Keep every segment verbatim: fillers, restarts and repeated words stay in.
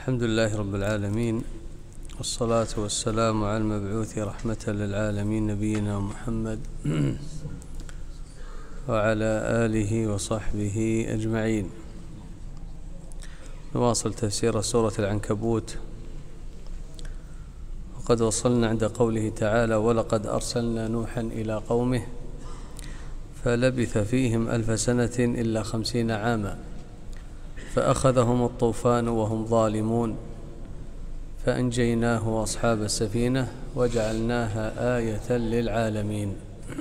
الحمد لله رب العالمين، والصلاة والسلام على المبعوث رحمة للعالمين نبينا محمد وعلى آله وصحبه أجمعين. نواصل تفسير سورة العنكبوت، وقد وصلنا عند قوله تعالى: ولقد أرسلنا نوحا إلى قومه فلبث فيهم ألف سنة إلا خمسين عاما فأخذهم الطوفان وهم ظالمون فأنجيناه وأصحاب السفينة وجعلناها آية للعالمين.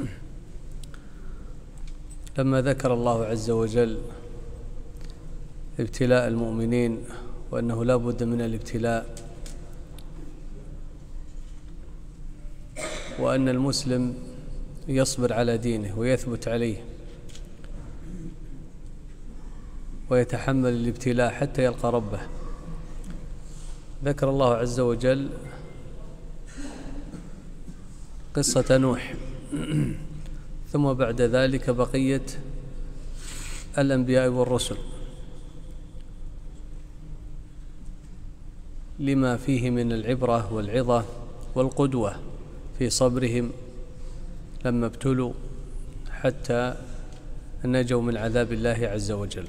لما ذكر الله عز وجل ابتلاء المؤمنين وأنه لا بد من الابتلاء، وأن المسلم يصبر على دينه ويثبت عليه ويتحمل الابتلاء حتى يلقى ربه، ذكر الله عز وجل قصة نوح ثم بعد ذلك بقية الأنبياء والرسل لما فيه من العبرة والعظة والقدوة في صبرهم لما ابتلوا حتى نجوا من عذاب الله عز وجل.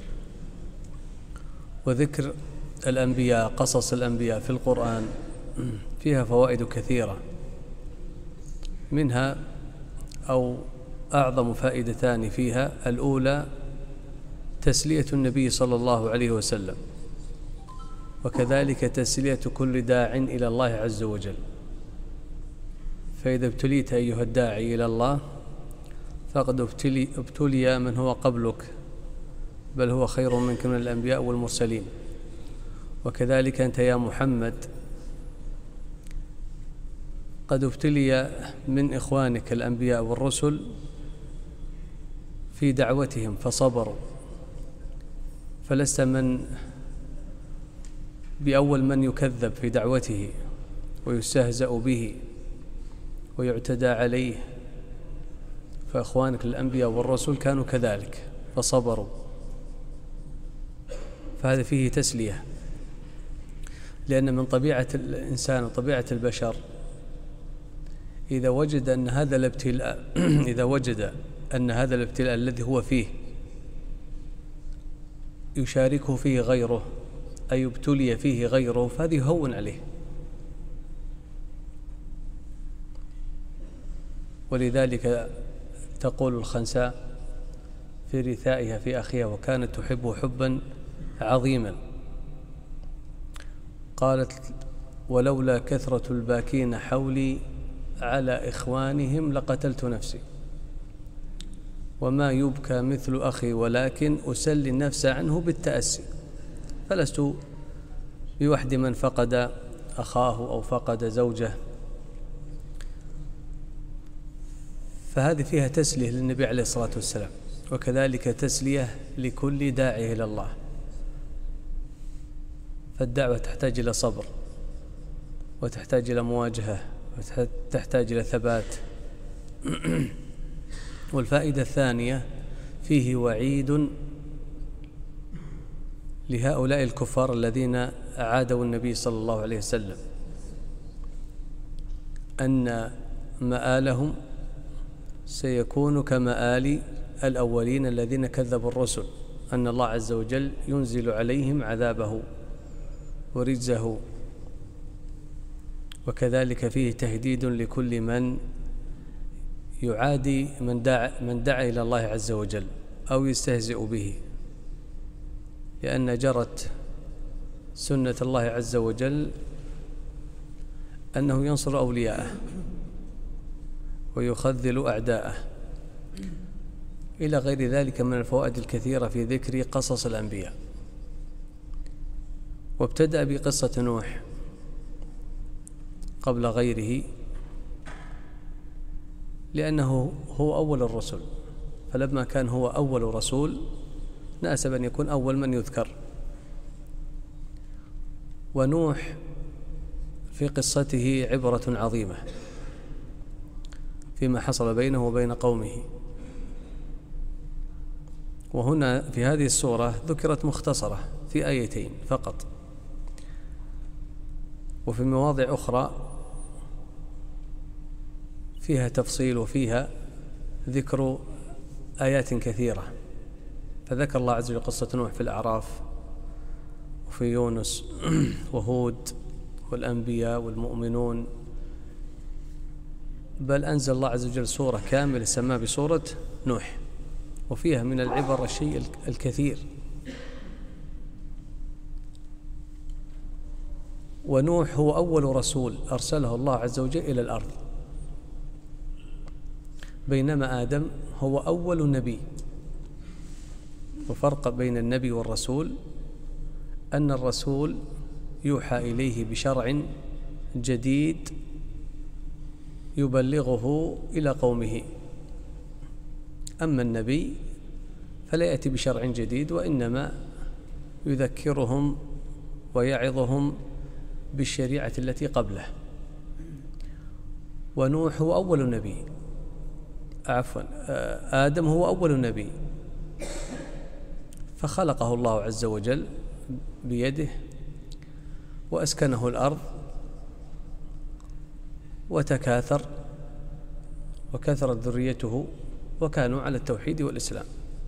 وذكر الأنبياء، قصص الأنبياء في القرآن فيها فوائد كثيرة، منها أو أعظم فائدتان فيها: الأولى تسلية النبي صلى الله عليه وسلم، وكذلك تسلية كل داع إلى الله عز وجل. فإذا ابتليت أيها الداعي إلى الله فقد ابتلي, ابتلي من هو قبلك، بل هو خير منك من الأنبياء والمرسلين. وكذلك أنت يا محمد قد ابتلي من إخوانك الأنبياء والرسل في دعوتهم فصبروا، فلست من بأول من يكذب في دعوته ويستهزأ به ويعتدى عليه، فإخوانك الأنبياء والرسل كانوا كذلك فصبروا، فهذا فيه تسلية، لأن من طبيعة الإنسان وطبيعة البشر إذا وجد أن هذا الابتلاء إذا وجد أن هذا الابتلاء الذي هو فيه يشاركه فيه غيره أي يبتلي فيه غيره، فهذا يهون عليه. ولذلك تقول الخنساء في رثائها في أخيها وكانت تحبه حبا عظيما، قالت: ولولا كثرة الباكين حولي على إخوانهم لقتلت نفسي، وما يبكى مثل أخي ولكن أسلي النفس عنه بالتأسي، فلست بوحد من فقد أخاه أو فقد زوجه. فهذه فيها تسلية للنبي عليه الصلاة والسلام، وكذلك تسلية لكل داعي إلى الله. فالدعوة تحتاج إلى صبر، وتحتاج إلى مواجهة، وتحتاج إلى ثبات. والفائدة الثانية فيه وعيد لهؤلاء الكفار الذين عادوا النبي صلى الله عليه وسلم، أن مآلهم سيكون كمآل الأولين الذين كذبوا الرسل، أن الله عز وجل ينزل عليهم عذابه ورجزه. وكذلك فيه تهديد لكل من يعادي من دعا, من دعا إلى الله عز وجل أو يستهزئ به، لأن جرت سنة الله عز وجل أنه ينصر أولياءه ويخذل أعداءه، إلى غير ذلك من الفوائد الكثيرة في ذكر قصص الأنبياء. وابتدأ بقصة نوح قبل غيره لأنه هو أول الرسل، فلما كان هو أول رسول ناسب أن يكون أول من يذكر. ونوح في قصته عبرة عظيمة فيما حصل بينه وبين قومه. وهنا في هذه السورة ذكرت مختصرة في آيتين فقط، وفي مواضع أخرى فيها تفصيل وفيها ذكر آيات كثيرة، فذكر الله عز وجل قصة نوح في الأعراف وفي يونس وهود والأنبياء والمؤمنون، بل أنزل الله عز وجل سورة كاملة سماها بسورة نوح، وفيها من العبر الشيء الكثير. ونوح هو أول رسول أرسله الله عز وجل إلى الأرض، بينما آدم هو أول نبي. وفرق بين النبي والرسول أن الرسول يوحى إليه بشرع جديد يبلغه إلى قومه، أما النبي فلا يأتي بشرع جديد، وإنما يذكرهم ويعظهم بالشريعة التي قبله. ونوح هو أول نبي، عفوا آدم هو أول نبي، فخلقه الله عز وجل بيده وأسكنه الأرض وتكاثر وكثرت ذريته وكانوا على التوحيد والإسلام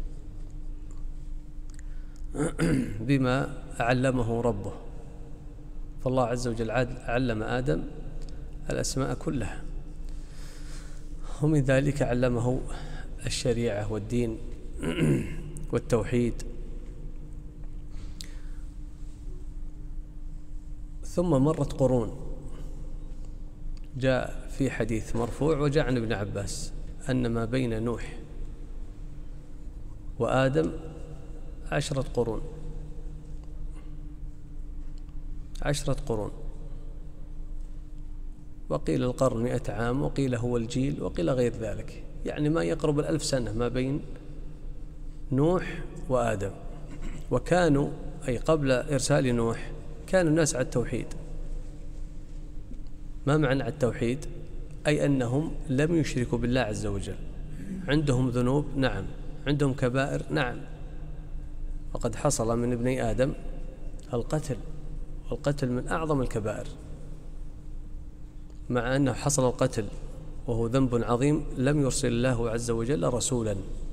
بما علمه ربه. فالله عز وجل علم آدم الأسماء كلها، ومن ذلك علمه الشريعة والدين والتوحيد. ثم مرت قرون، جاء في حديث مرفوع وجاء عن ابن عباس أن ما بين نوح وآدم عشرة قرون، عشرة قرون، وقيل القرن مئة عام، وقيل هو الجيل، وقيل غير ذلك، يعني ما يقرب الألف سنة ما بين نوح وآدم. وكانوا أي قبل إرسال نوح كانوا الناس على التوحيد. ما معنى على التوحيد؟ أي أنهم لم يشركوا بالله عز وجل. عندهم ذنوب نعم، عندهم كبائر نعم، وقد حصل من ابني آدم القتل، والقتل من أعظم الكبائر، مع أنه حصل القتل وهو ذنب عظيم لم يرسل الله عز وجل رسولا.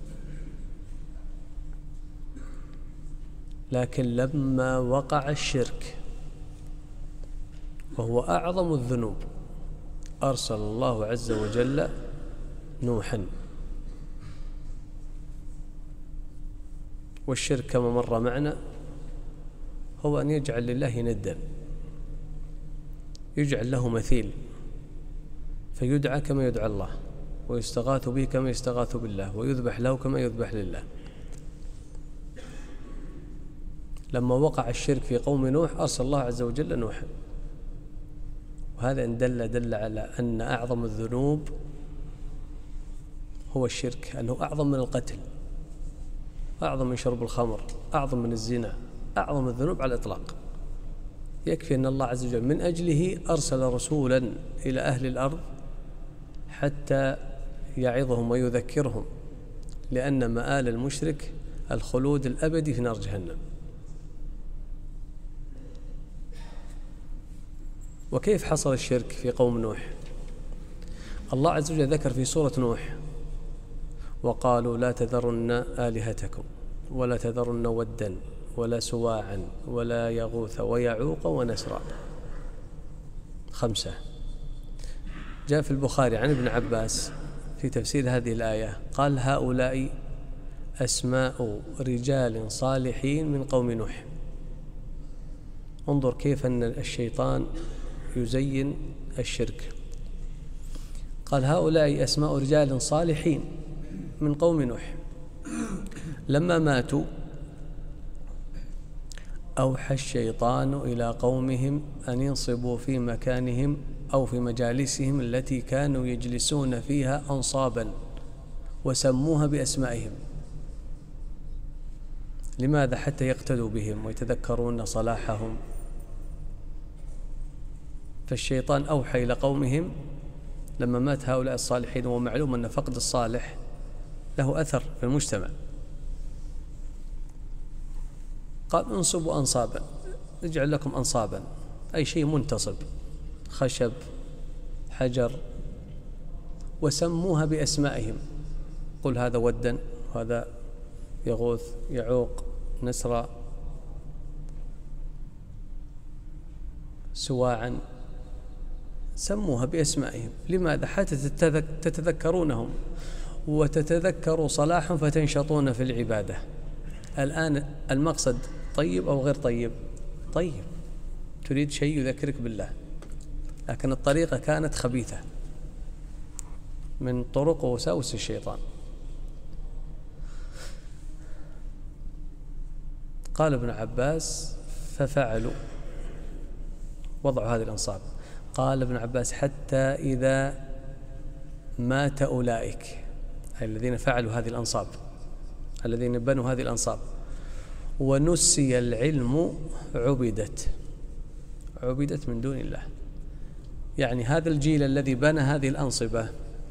لكن لما وقع الشرك وهو أعظم الذنوب أرسل الله عز وجل نوحا. والشرك كما مر معنا هو أن يجعل لله ندا، يجعل له مثيل، فيدعى كما يدعى الله، ويستغاث به كما يستغاث بالله، ويذبح له كما يذبح لله. لما وقع الشرك في قوم نوح أرسل الله عز وجل نوحا، وهذا إن دل دل على أن أعظم الذنوب هو الشرك، أنه أعظم من القتل، أعظم من شرب الخمر، أعظم من الزنا، أعظم الذنوب على الإطلاق. يكفي أن الله عز وجل من أجله أرسل رسولا إلى أهل الأرض حتى يعظهم ويذكرهم، لأن مآل المشرك الخلود الأبدي في نار جهنم. وكيف حصل الشرك في قوم نوح؟ الله عز وجل ذكر في سورة نوح: وقالوا لا تذرن آلهتكم ولا تذرن ودا ولا سواعا ولا يغوث ويعوق ونسرا. خمسة. جاء في البخاري عن ابن عباس في تفسير هذه الآية قال: هؤلاء أسماء رجال صالحين من قوم نوح. انظر كيف أن الشيطان يزين الشرك. قال: هؤلاء أسماء رجال صالحين من قوم نوح، لما ماتوا أوحى الشيطان إلى قومهم أن ينصبوا في مكانهم أو في مجالسهم التي كانوا يجلسون فيها أنصابا، وسموها بأسمائهم. لماذا؟ حتى يقتدوا بهم ويتذكرون صلاحهم. فالشيطان أوحى إلى قومهم لما مات هؤلاء الصالحين، ومعلوم أن فقد الصالح له أثر في المجتمع، قال: انصبوا أنصابا، نجعل لكم أنصابا، أي شيء منتصب، خشب، حجر، وسموها بأسمائهم. قل هذا ودا، وهذا يغوث، يعوق، نسرا، سواعا، سموها بأسمائهم. لماذا؟ حتى تتذكرونهم وتتذكروا صلاحهم فتنشطون في العبادة. الآن المقصد طيب أو غير طيب؟ طيب، تريد شيء يذكرك بالله، لكن الطريقة كانت خبيثة من طرق ووساوس الشيطان. قال ابن عباس ففعلوا، وضعوا هذه الأنصاب. قال ابن عباس حتى إذا مات أولئك، أي الذين فعلوا هذه الأنصاب، الذين بنوا هذه الأنصاب، ونسي العلم عبدت، عبدت من دون الله. يعني هذا الجيل الذي بنى هذه الأنصبة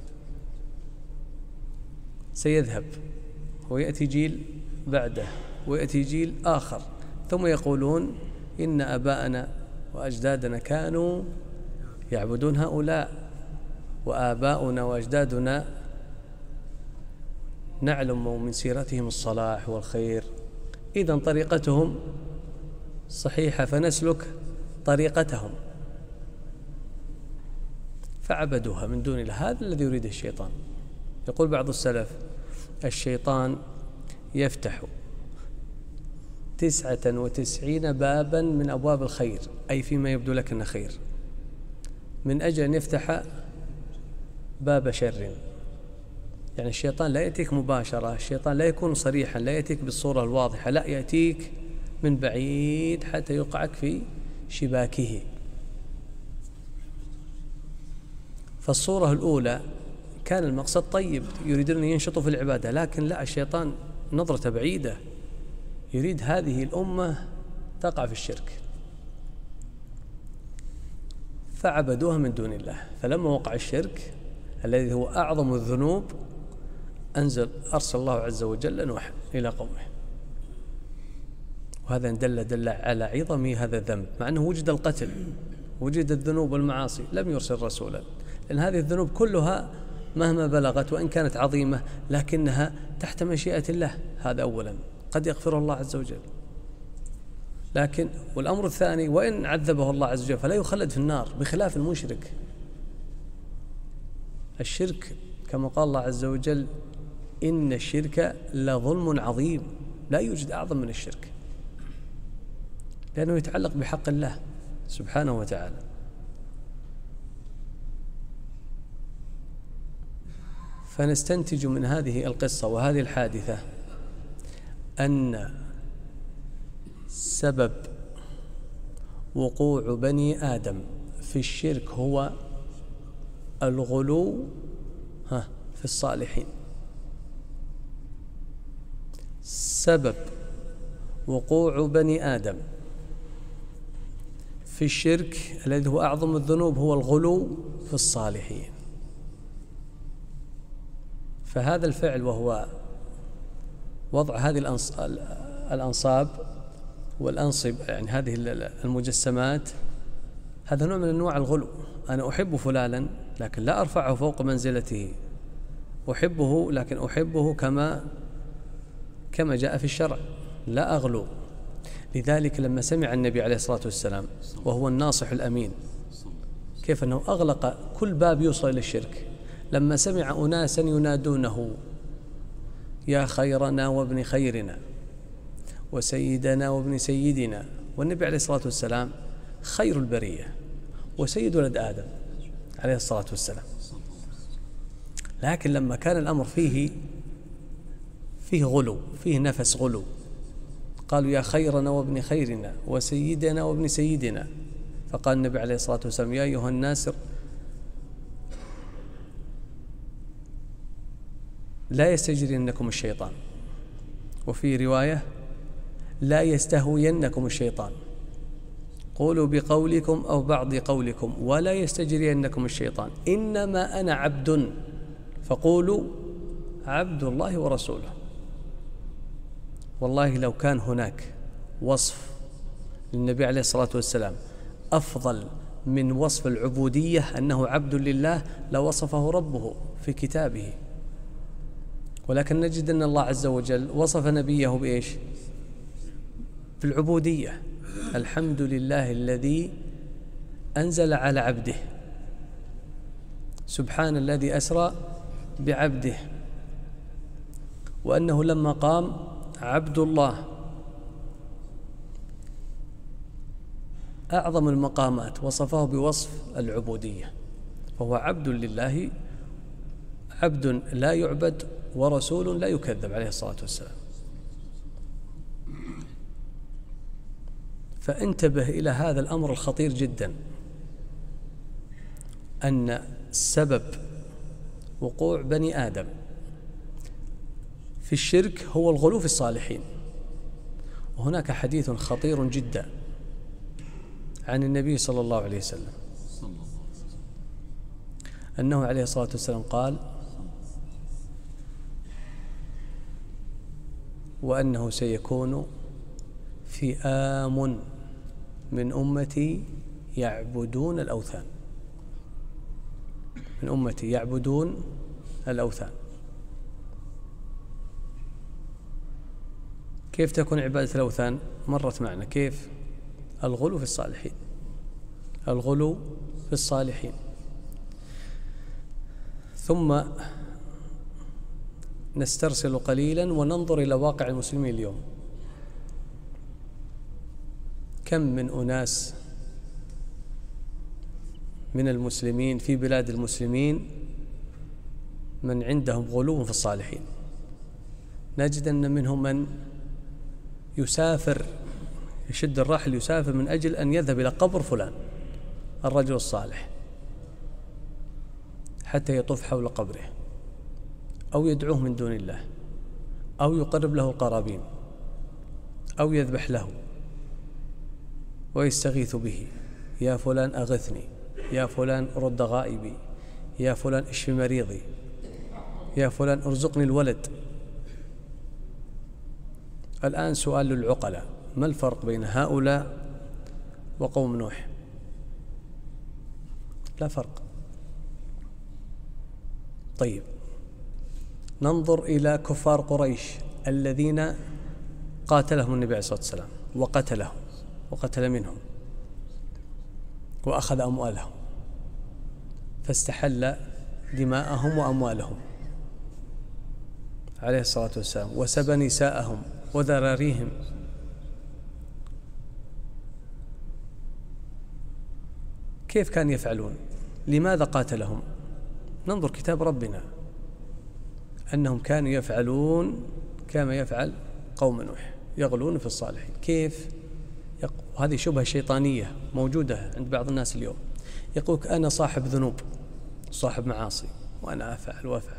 سيذهب، ويأتي جيل بعده، ويأتي جيل آخر، ثم يقولون إن أباءنا وأجدادنا كانوا يعبدون هؤلاء، وآباؤنا وأجدادنا نعلم من سيرتهم الصلاح والخير، إذن طريقتهم صحيحة فنسلك طريقتهم، فعبدوها من دون الله. هذا الذي يريده الشيطان. يقول بعض السلف: الشيطان يفتح تسعة وتسعين بابا من أبواب الخير، أي فيما يبدو لك أنه خير، من أجل أن يفتح باب شر. يعني الشيطان لا يأتيك مباشرة، الشيطان لا يكون صريحا، لا يأتيك بالصورة الواضحة، لا، يأتيك من بعيد حتى يوقعك في شباكه. فالصورة الأولى كان المقصد طيب، يريدون أن ينشطوا في العبادة، لكن لا، الشيطان نظرة بعيدة، يريد هذه الأمة تقع في الشرك، فعبدوها من دون الله. فلما وقع الشرك الذي هو أعظم الذنوب أنزل أرسل الله عز وجل نوح إلى قومه، وهذا دل دل على عظم هذا الذنب، مع أنه وجد القتل، وجد الذنوب والمعاصي، لم يرسل رسولا، لأن هذه الذنوب كلها مهما بلغت وإن كانت عظيمة لكنها تحت مشيئة الله. هذا أولا، قد يغفر الله عز وجل، لكن والأمر الثاني وإن عذبه الله عز وجل فلا يخلد في النار، بخلاف المشرك. الشرك كما قال الله عز وجل: إن الشرك لظلم عظيم، لا يوجد أعظم من الشرك، لأنه يتعلق بحق الله سبحانه وتعالى. فنستنتج من هذه القصة وهذه الحادثة أن سبب وقوع بني آدم في الشرك هو الغلو ها في الصالحين. سبب وقوع بني آدم في الشرك الذي هو أعظم الذنوب هو الغلو في الصالحين. فهذا الفعل وهو وضع هذه الأنصاب والأنصب، يعني هذه المجسمات، هذا نوع من أنواع الغلو. أنا أحب فلانا لكن لا أرفعه فوق منزلته، أحبه لكن أحبه كما كما جاء في الشرع، لا أغلو. لذلك لما سمع النبي عليه الصلاة والسلام وهو الناصح الأمين كيف أنه أغلق كل باب يوصل إلى الشرك، لما سمع أناسا ينادونه: يا خيرنا وابن خيرنا وسيدنا وابن سيدنا، والنبي عليه الصلاة والسلام خير البرية وسيد ولد آدم عليه الصلاة والسلام، لكن لما كان الأمر فيه فيه غلو، فيه نفس غلو، قالوا: يا خيرنا وابن خيرنا وسيدنا وابن سيدنا. فقال النبي عليه الصلاة والسلام: يا أيها الناس لا يستجرينكم الشيطان، وفي رواية: لا يستهوينكم الشيطان، قولوا بقولكم أو بعض قولكم ولا يستجرينكم الشيطان، إنما أنا عبد فقولوا عبد الله ورسوله. والله لو كان هناك وصف للنبي عليه الصلاة والسلام أفضل من وصف العبودية أنه عبد لله لوصفه ربه في كتابه، ولكن نجد أن الله عز وجل وصف نبيه بإيش؟ بالعبودية. الحمد لله الذي أنزل على عبده، سبحان الذي أسرى بعبده، وأنه لما قام عبد الله. أعظم المقامات وصفه بوصف العبودية، فهو عبد لله، عبد لا يعبد ورسول لا يكذب عليه الصلاة والسلام. فانتبه إلى هذا الأمر الخطير جدا، أن سبب وقوع بني آدم في الشرك هو الغلو في الصالحين. وهناك حديث خطير جدا عن النبي صلى الله عليه وسلم أنه عليه الصلاة والسلام قال: وأنه سيكون فئام من أمتي يعبدون الأوثان، من أمتي يعبدون الأوثان. كيف تكون عبادة الأوثان؟ مرت معنا كيف؟ الغلو في الصالحين، الغلو في الصالحين. ثم نسترسل قليلا وننظر إلى واقع المسلمين اليوم. كم من أناس من المسلمين في بلاد المسلمين من عندهم غلو في الصالحين. نجد أن منهم من يسافر، يشد الرحل يسافر من أجل أن يذهب إلى قبر فلان الرجل الصالح حتى يطوف حول قبره، أو يدعوه من دون الله، أو يقرب له القرابين، أو يذبح له ويستغيث به: يا فلان أغثني، يا فلان رد غائبي، يا فلان اشف مريضي، يا فلان ارزقني الولد. الآن سؤال للعقلاء: ما الفرق بين هؤلاء وقوم نوح؟ لا فرق. طيب، ننظر إلى كفار قريش الذين قاتلهم النبي عليه الصلاة والسلام وقتلهم وقتل منهم وأخذ أموالهم، فاستحل دماءهم وأموالهم عليه الصلاة والسلام، وسبى نساءهم وذراريهم. كيف كانوا يفعلون؟ لماذا قاتلهم؟ ننظر كتاب ربنا أنهم كانوا يفعلون كما يفعل قوم نوح، يغلون في الصالحين. كيف؟ هذه شبهة شيطانية موجودة عند بعض الناس اليوم. يقولك أنا صاحب ذنوب، صاحب معاصي، وأنا أفعل وأفعل،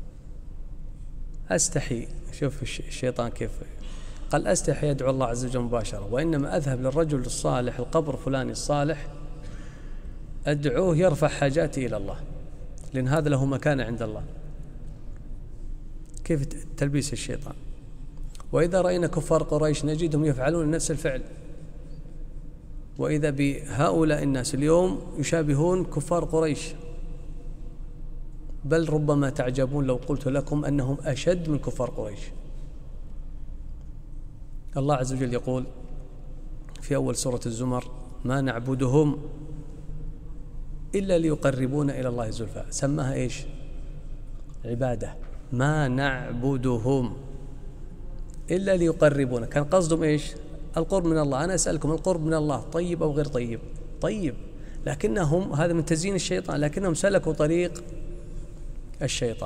أستحي. شوف الشيطان كيف قال: أستحي يدعو الله عز وجل مباشرة، وإنما أذهب للرجل الصالح القبر فلان الصالح أدعوه يرفع حاجاتي إلى الله، لأن هذا له مكانة عند الله. كيف تلبيس الشيطان؟ وإذا رأينا كفار قريش نجدهم يفعلون نفس الفعل، وإذا بهؤلاء الناس اليوم يشابهون كفار قريش، بل ربما تعجبون لو قلت لكم أنهم أشد من كفار قريش. الله عز وجل يقول في أول سورة الزمر: ما نعبدهم إلا ليقربونا إلى الله زلفى. سماها إيش؟ عبادة. ما نعبدهم إلا ليقربونا، كان قصدهم إيش؟ القرب من الله. أنا أسألكم: القرب من الله طيب أو غير طيب؟ طيب، لكنهم هذا من تزيين الشيطان، لكنهم سلكوا طريق الشيطان.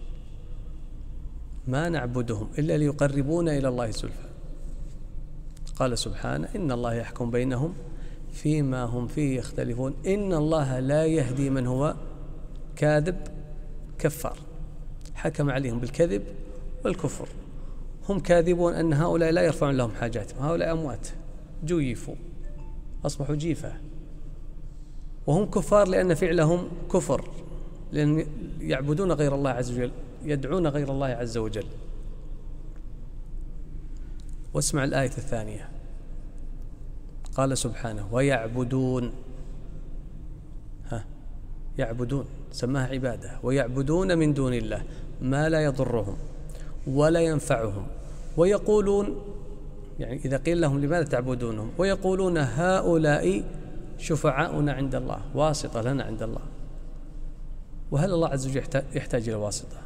ما نعبدهم إلا ليقربونا إلى الله زلفى. قال سبحانه: إن الله يحكم بينهم فيما هم فيه يختلفون، إن الله لا يهدي من هو كاذب كفار. حكم عليهم بالكذب والكفر. هم كاذبون أن هؤلاء لا يرفعون لهم حاجاتهم، هؤلاء أموات جيفوا أصبحوا جيفة، وهم كفار لأن فعلهم كفر، لأن يعبدون غير الله عز وجل، يدعون غير الله عز وجل. واسمع الآية الثانية: قال سبحانه ويعبدون، ها يعبدون سماها عبادة، ويعبدون من دون الله ما لا يضرهم ولا ينفعهم، ويقولون، يعني إذا قيل لهم لماذا تعبدونهم، ويقولون هؤلاء شفعاؤنا عند الله، واسطة لنا عند الله. وهل الله عز وجل يحتاج إلى واسطة؟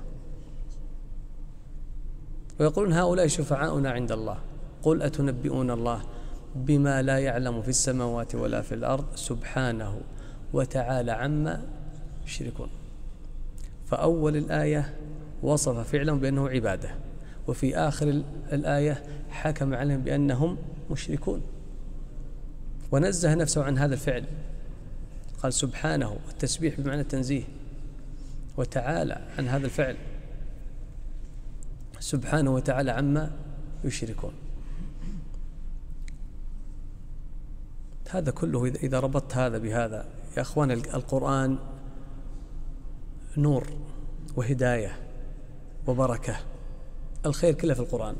ويقولون هؤلاء شفعاؤنا عند الله، قل أتنبئون الله بما لا يعلم في السماوات ولا في الأرض سبحانه وتعالى عما يشركون. فأول الآية وصف فعلهم بأنه عبادة، وفي آخر الآية حكم عليهم بأنهم مشركون، ونزه نفسه عن هذا الفعل، قال سبحانه، التسبيح بمعنى التنزيه، وتعالى عن هذا الفعل، سبحانه وتعالى عما يشركون. هذا كله إذا ربطت هذا بهذا يا أخوان، القرآن نور وهداية وبركة، الخير كله في القرآن.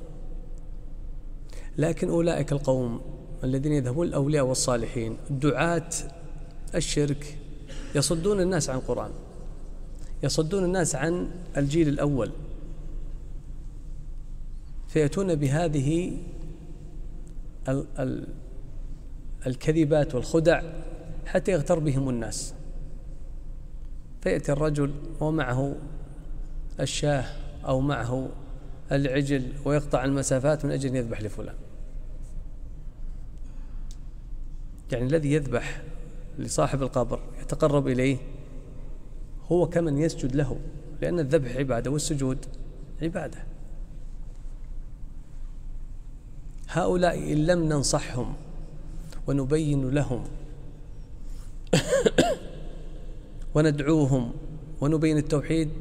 لكن أولئك القوم الذين يذهبون الأولياء والصالحين دعاة الشرك يصدون الناس عن القرآن، يصدون الناس عن الجيل الأول، فيأتون بهذه ال ال الكذبات والخدع حتى يغتر بهم الناس. فيأتي الرجل ومعه الشاه أو معه العجل ويقطع المسافات من أجل أن يذبح لفلان. يعني الذي يذبح لصاحب القبر يتقرب إليه هو كمن يسجد له، لأن الذبح عبادة والسجود عبادة. هؤلاء إن لم ننصحهم ونبين لهم وندعوهم ونبين التوحيد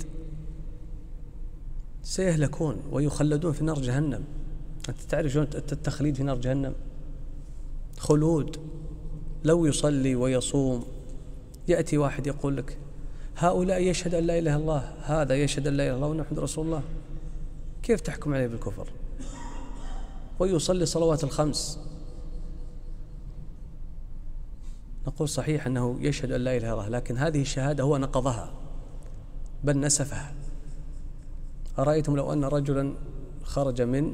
سيهلكون ويخلدون في نار جهنم. أنت تعرف شلون التخليد في نار جهنم؟ خلود. لو يصلي ويصوم يأتي واحد يقول لك هؤلاء يشهد أن لا إله إلا الله، هذا يشهد أن لا إله إلا الله ونحمد رسول الله، كيف تحكم عليه بالكفر؟ ويصلي صلوات الخمس، نقول صحيح أنه يشهد أن لا إله إلا الله، لكن هذه الشهادة هو نقضها بل نسفها. أرأيتم لو أن رجلا خرج من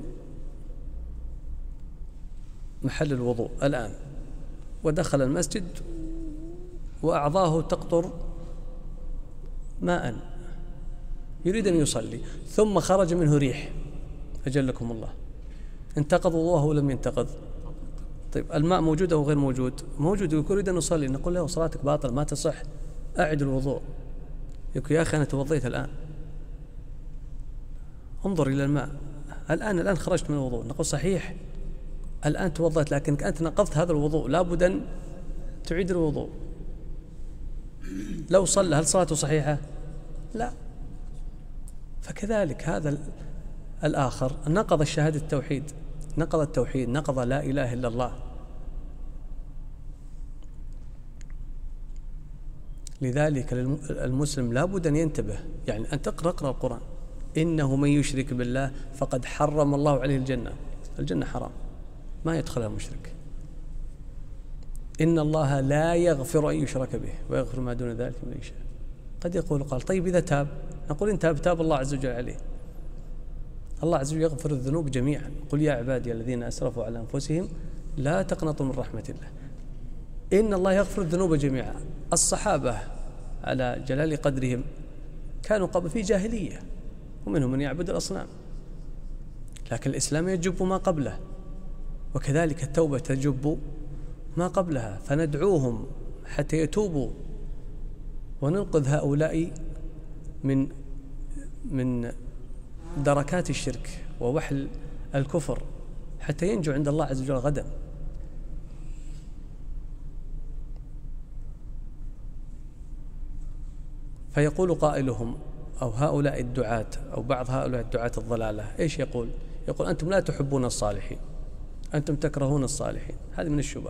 محل الوضوء الآن ودخل المسجد وأعضاه تقطر ماء يريد أن يصلي، ثم خرج منه ريح، أجلكم الله، انتقض وضوءه ولم ينتقض؟ طيب الماء موجود أو غير موجود؟ موجود. يريد أن يصلي، نقول له صلاتك باطل ما تصح، أعد الوضوء. يقول يا أخي أنا توضيت الآن، انظر إلى الماء الآن، الآن خرجت من الوضوء. نقول صحيح الآن توضيت، لكنك أنت نقضت هذا الوضوء، لابد أن تعيد الوضوء. لو صلى هل صلاته صحيحة؟ لا. فكذلك هذا الآخر نقض الشهادة التوحيد، نقض التوحيد، نقض لا إله إلا الله. لذلك المسلم لابد أن ينتبه، يعني أن تقرأ اقرأ القرآن. إنه من يشرك بالله فقد حرم الله عليه الجنة، الجنة حرام ما يدخلها المشرك. إن الله لا يغفر أن يشرك به ويغفر ما دون ذلك من يشاء. قد يقول قال طيب إذا تاب، نقول إن تاب تاب الله عز وجل عليه. الله عز وجل يغفر الذنوب جميعا، قل يا عبادي الذين أسرفوا على أنفسهم لا تقنطوا من رحمة الله، إن الله يغفر الذنوب جميعا. الصحابة على جلال قدرهم كانوا قبل في جاهلية، ومنهم من يعبد الأصنام، لكن الإسلام يجب ما قبله، وكذلك التوبة تجب ما قبلها. فندعوهم حتى يتوبوا وننقذ هؤلاء من من دركات الشرك ووحل الكفر حتى ينجو عند الله عز وجل غدا. فيقول قائلهم أو هؤلاء الدعاة أو بعض هؤلاء الدعاة الضلالة إيش يقول؟ يقول أنتم لا تحبون الصالحين، أنتم تكرهون الصالحين. هذه من الشبه.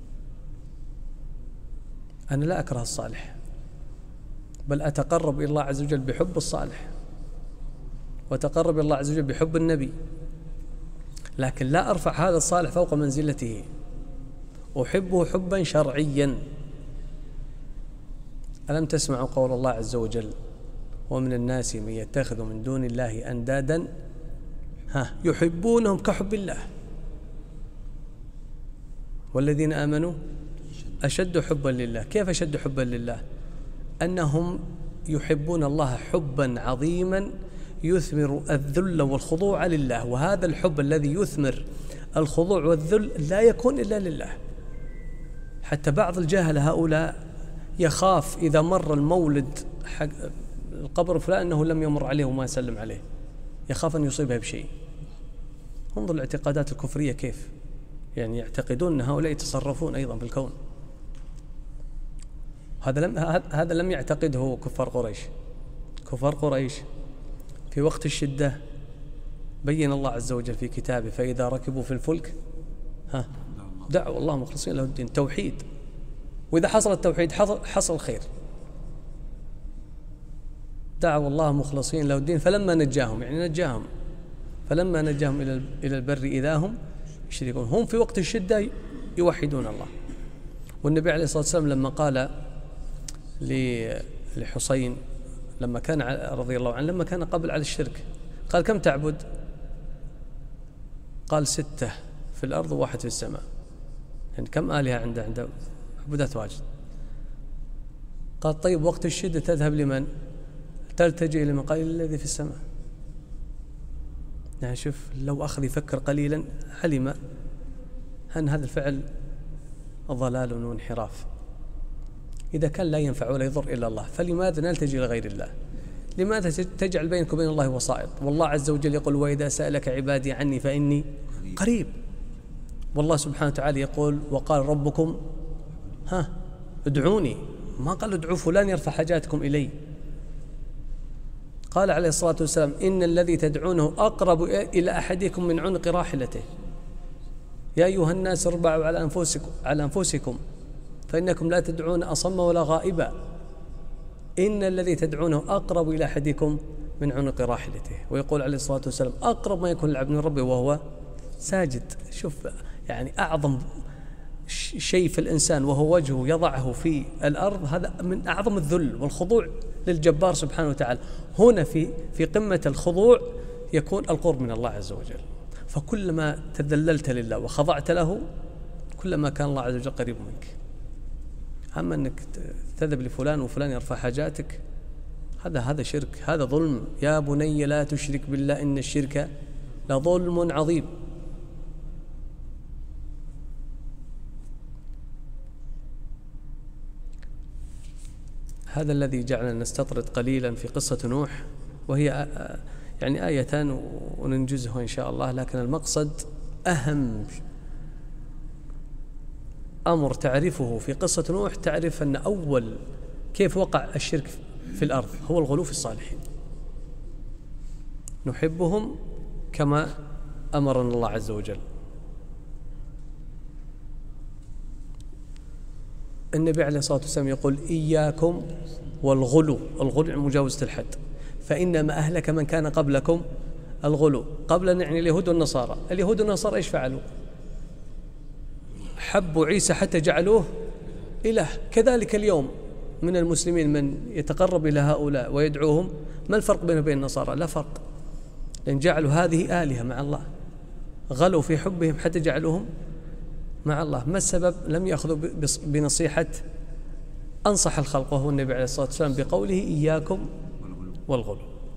أنا لا أكره الصالح، بل أتقرب إلى الله عز وجل بحب الصالح، وتقرب إلى الله عز وجل بحب النبي، لكن لا أرفع هذا الصالح فوق منزلته أحبه حبا شرعيا. ألم تسمعوا قول الله عز وجل ومن الناس من يتخذ من دون الله أندادا ها يحبونهم كحب الله والذين آمنوا أشد حبا لله. كيف أشد حبا لله؟ أنهم يحبون الله حبا عظيما يثمر الذل والخضوع لله، وهذا الحب الذي يثمر الخضوع والذل لا يكون إلا لله. حتى بعض الجاهلة هؤلاء يخاف إذا مر المولد حق القبر فلان أنه لم يمر عليه وما يسلم عليه، يخاف أن يصيبه بشيء. انظر الاعتقادات الكفرية كيف يعني يعتقدون أن هؤلاء يتصرفون أيضا في الكون. هذا لم هذا لم يعتقده كفار قريش. كفار قريش في وقت الشدة بين الله عز وجل في كتابه فإذا ركبوا في الفلك ها دعوا الله مخلصين له الدين، توحيد. وإذا حصل التوحيد حصل الخير. دعوا الله مخلصين له الدين فلما نجاهم يعني نجاهم فلما نجاهم إلى إلى البر إذا هم يشركون. هم في وقت الشدة يوحدون الله. والنبي عليه الصلاة والسلام لما قال لحسين لما كان رضي الله عنه لما كان قبل على الشرك قال كم تعبد؟ قال ستة في الأرض وواحد في السماء. يعني كم آلهة عنده؟ عنده عبودات واجد. قال طيب وقت الشدة تذهب لمن؟ تلتجئ لمن؟ قال الذي في السماء. يعني شوف لو أخذ يفكر قليلا علم أن هذا الفعل ضلال وانحراف. إذا كان لا ينفع ولا يضر إلا الله فلماذا نلتجئ لغير الله؟ لماذا تجعل بينك وبين الله وسائط؟ والله عز وجل يقول وإذا سألك عبادي عني فإني قريب. والله سبحانه وتعالى يقول وقال ربكم ها ادعوني، ما قال ادعوا فلان يرفع حاجاتكم إلي. قال عليه الصلاة والسلام إن الذي تدعونه أقرب إلى أحدكم من عنق راحلته. يا أيها الناس اربعوا على أنفسكم على أنفسكم فإنكم لا تدعون أصم ولا غائبا. إن الذي تدعونه أقرب إلى أحدكم من عنق راحلته. ويقول عليه الصلاة والسلام أقرب ما يكون العبد من ربه وهو ساجد. شوف يعني أعظم شيء في الإنسان وهو وجهه يضعه في الأرض، هذا من أعظم الذل والخضوع للجبار سبحانه وتعالى. هنا في في قمة الخضوع يكون القرب من الله عز وجل. فكلما تذللت لله وخضعت له كلما كان الله عز وجل قريب منك. أما أنك تذهب لفلان وفلان يرفع حاجاتك هذا هذا شرك، هذا ظلم. يا بني لا تشرك بالله إن الشرك لظلم عظيم. هذا الذي جعلنا نستطرد قليلا في قصة نوح، وهي يعني آيتان وننجزها إن شاء الله. لكن المقصد أهم أمر تعرفه في قصة نوح، تعرف أن أول كيف وقع الشرك في الأرض هو الغلو في الصالحين. نحبهم كما أمرنا الله عز وجل. النبي عليه الصلاة والسلام يقول إياكم والغلو، الغلو مجاوزة الحد، فإنما أهلك من كان قبلكم الغلو. قبل يعني اليهود والنصارى. اليهود والنصارى إيش فعلوا؟ حبوا عيسى حتى جعلوه إله. كذلك اليوم من المسلمين من يتقرب إلى هؤلاء ويدعوهم، ما الفرق بينه وبين النصارى؟ لا فرق، لأن جعلوا هذه آلهة مع الله، غلوا في حبهم حتى جعلوهم مع الله. ما السبب؟ لم يأخذوا بنصيحة أنصح الخلق وهو النبي عليه الصلاة والسلام بقوله إياكم والغلو.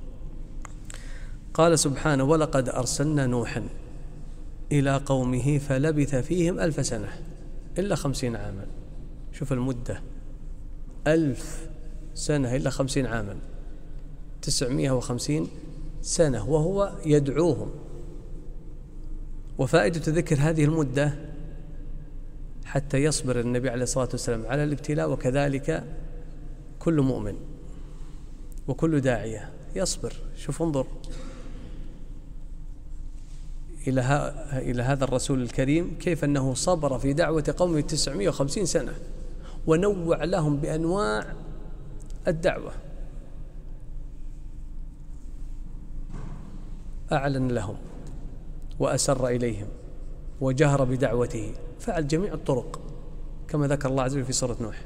قال سبحانه ولقد أرسلنا نوحا إلى قومه فلبث فيهم ألف سنة إلا خمسين عاما. شوف المدة، ألف سنة إلا خمسين عاما، تسعمائة وخمسين سنة وهو يدعوهم. وفائدة ذكر هذه المدة حتى يصبر النبي عليه الصلاة والسلام على الابتلاء، وكذلك كل مؤمن وكل داعية يصبر. شوف انظر إلى, إلى هذا الرسول الكريم كيف أنه صبر في دعوة قومه تسعمائة وخمسين سنة، ونوع لهم بأنواع الدعوة. أعلن لهم وأسر إليهم وجهر بدعوته، فعل جميع الطرق. كما ذكر الله عز وجل في سورة نوح،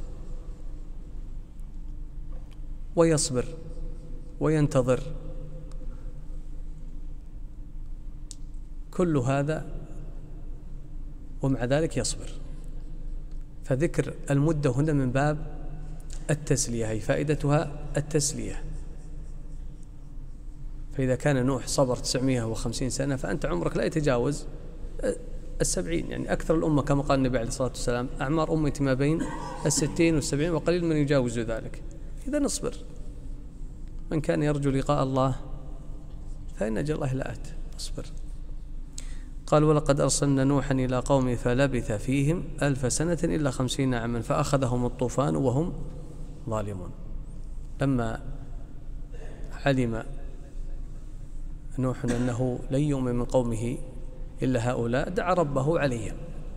ويصبر وينتظر، كل هذا ومع ذلك يصبر. فذكر المدة هنا من باب التسلية، هي فائدتها التسلية. فإذا كان نوح صبر تسعمائة وخمسين سنة فأنت عمرك لا يتجاوز السبعين، يعني أكثر الأمة كما قال النبي عليه الصلاة والسلام أعمار أمتي ما بين الستين والسبعين وقليل من يجاوز ذلك. إذا نصبر، من كان يرجو لقاء الله فإن أجل الله لآت، اصبر. قال ولقد أرسلنا نوحا إلى قومه فلبث فيهم ألف سنة إلا خمسين عاما فأخذهم الطوفان وهم ظالمون. لما علم نوح أنه لن يؤمن من قومه إلا هؤلاء دعا ربه عليهم،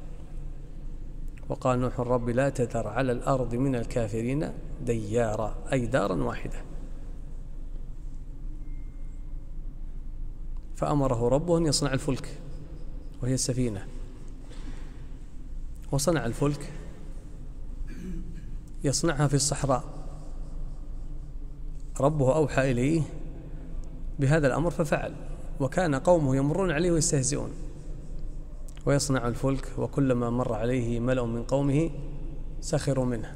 وقال نوح رب لا تذر على الأرض من الكافرين ديارا، أي دارا واحدة. فأمره ربه أن يصنع الفلك وهي السفينة، وصنع الفلك يصنعها في الصحراء. ربه أوحى إليه بهذا الأمر ففعل، وكان قومه يمرون عليه ويستهزئون، ويصنع الفلك وكلما مر عليه ملأ من قومه سخروا منه.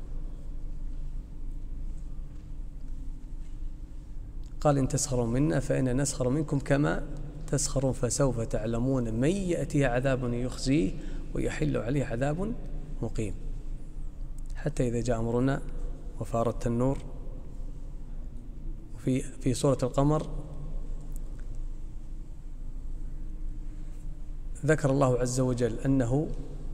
قال إن تسخروا منا فإنا نسخر منكم كما تسخرون فسوف تعلمون من يأتيه عذاب يخزيه ويحل عليه عذاب مقيم. حتى إذا جاء أمرنا وفار التنور. في في سورة القمر ذكر الله عز وجل أنه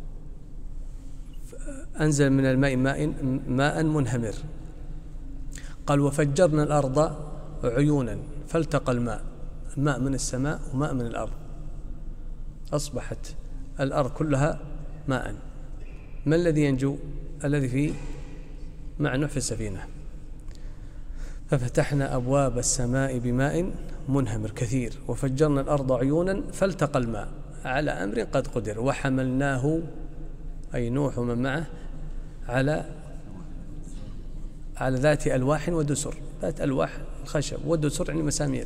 أنزل من الماء ماء, ماء منهمر. قال وفجرنا الأرض عيونا فالتقى الماء، ماء من السماء وماء من الأرض، أصبحت الأرض كلها ماء. ما الذي ينجو؟ الذي في مع نوح في السفينة. ففتحنا أبواب السماء بماء منهمر كثير وفجرنا الأرض عيونا فالتقى الماء على أمر قد قدر وحملناه، أي نوح ومن معه، على على ذات ألواح ودسر. ذات ألواح الخشب، والدسر يعني مسامير.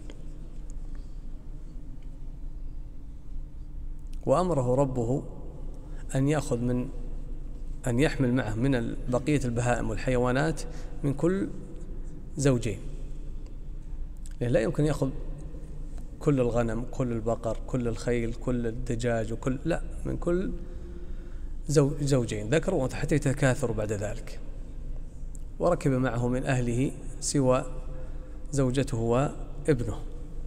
وأمره ربه أن يأخذ من أن يحمل معه من بقية البهائم والحيوانات من كل زوجين، لأن لا يمكن يأخذ كل الغنم، كل البقر، كل الخيل، كل الدجاج، وكل لا، من كل زوجين ذكر وأنثى حتى يتكاثروا بعد ذلك. وركب معه من أهله سوى زوجته وابنه،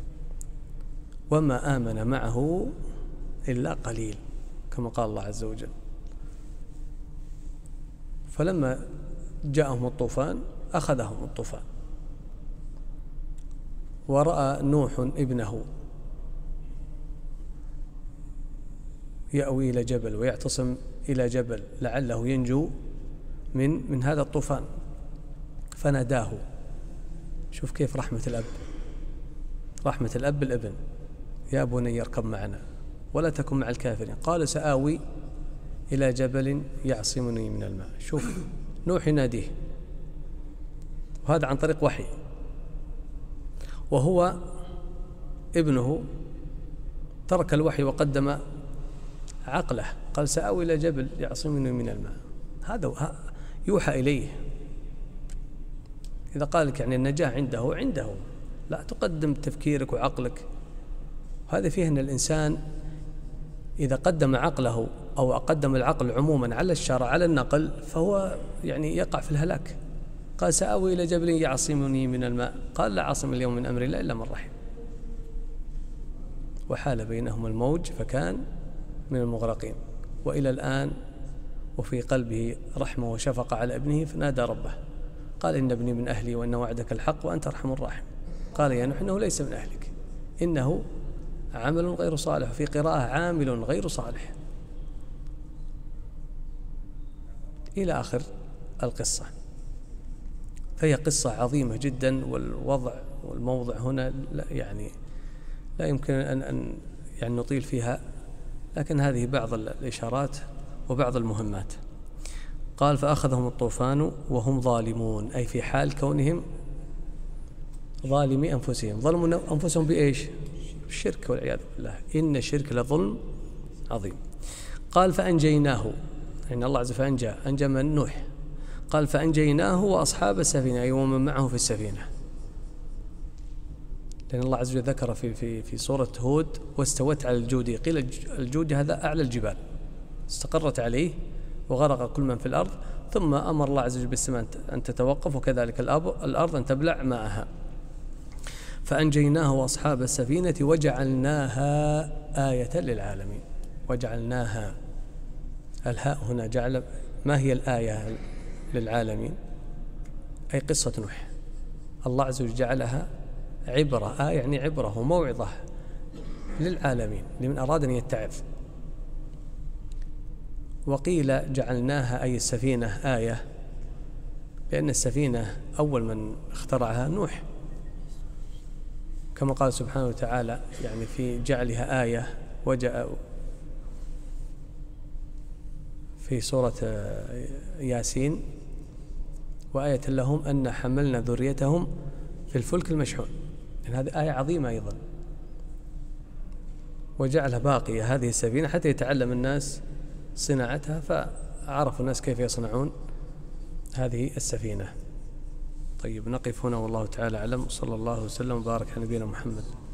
وما آمن معه إلا قليل كما قال الله عز وجل. فلما جاءهم الطوفان أخذهم الطوفان. ورأى نوح ابنه يأوي إلى جبل ويعتصم إلى جبل لعله ينجو من من هذا الطوفان، فناداه. شوف كيف رحمة الأب، رحمة الأب بالابن، يا بني اركب معنا ولا تكن مع الكافرين. قال سآوي إلى جبل يعصمني من الماء. شوف نوح يناديه، وهذا عن طريق وحي، وهو ابنه ترك الوحي وقدم عقله، قال سآوي إلى جبل يعصمني من الماء. هذا يوحى إليه. إذا قال لك يعني النجاة عنده عنده، لا تقدم تفكيرك وعقلك. هذا فيه أن الإنسان إذا قدم عقله أو قدم العقل عموما على الشرع على النقل فهو يعني يقع في الهلاك. قال سآوي إلى جبل يعصمني من الماء، قال لا عاصم اليوم من أمر الله إلا من رحم، وحال بينهما الموج فكان من المغرقين. وإلى الآن وفي قلبه رحمة وشفقة على ابنه، فنادى ربه قال إن ابني من أهلي وإن وعدك الحق وأنت أرحم الراحم. قال يا نوح إنه ليس من أهلك، إنه عمل غير صالح، في قراءة عامل غير صالح، إلى آخر القصة. فهي قصة عظيمة جدا، والوضع والموضع هنا لا يعني لا يمكن أن, أن يعني نطيل فيها، لكن هذه بعض الإشارات. وبعض المهمات. قال فأخذهم الطوفان وهم ظالمون، أي في حال كونهم ظالمي أنفسهم. ظلموا أنفسهم بإيش؟ الشرك والعياذ بالله، إن الشرك لظلم عظيم. قال فأنجيناه، يعني الله عز وجل أنجى أنجى من نوح. قال فأنجيناه وأصحاب السفينة، أي ومن معه في السفينة، لأن الله عز وجل ذكر في في في سورة هود واستوت على الجودي. قيل الجودي هذا أعلى الجبال، استقرت عليه وغرق كل من في الأرض، ثم أمر الله عز وجل بالسماء أن تتوقف، وكذلك الأرض أن تبلع ماءها. فأنجيناه وأصحاب السفينة وجعلناها آية للعالمين. وجعلناها، الهاء هنا جعل، ما هي الآية للعالمين؟ أي قصة نوح، الله عز وجل جعلها عبرة، آية يعني عبرة وموعظة للعالمين لمن أراد أن يتعظ. وقيل جعلناها أي السفينة آية، لأن السفينة أول من اخترعها نوح، كما قال سبحانه وتعالى يعني في جعلها آية. وجاء في سورة ياسين وآية لهم أن حملنا ذريتهم في الفلك المشحون، يعني هذه آية عظيمة أيضا. وجعلها باقية هذه السفينة حتى يتعلم الناس صناعتها، فعرفوا الناس كيف يصنعون هذه السفينة. طيب نقف هنا والله تعالى أعلم، وصلى الله وسلم وبارك على نبينا محمد.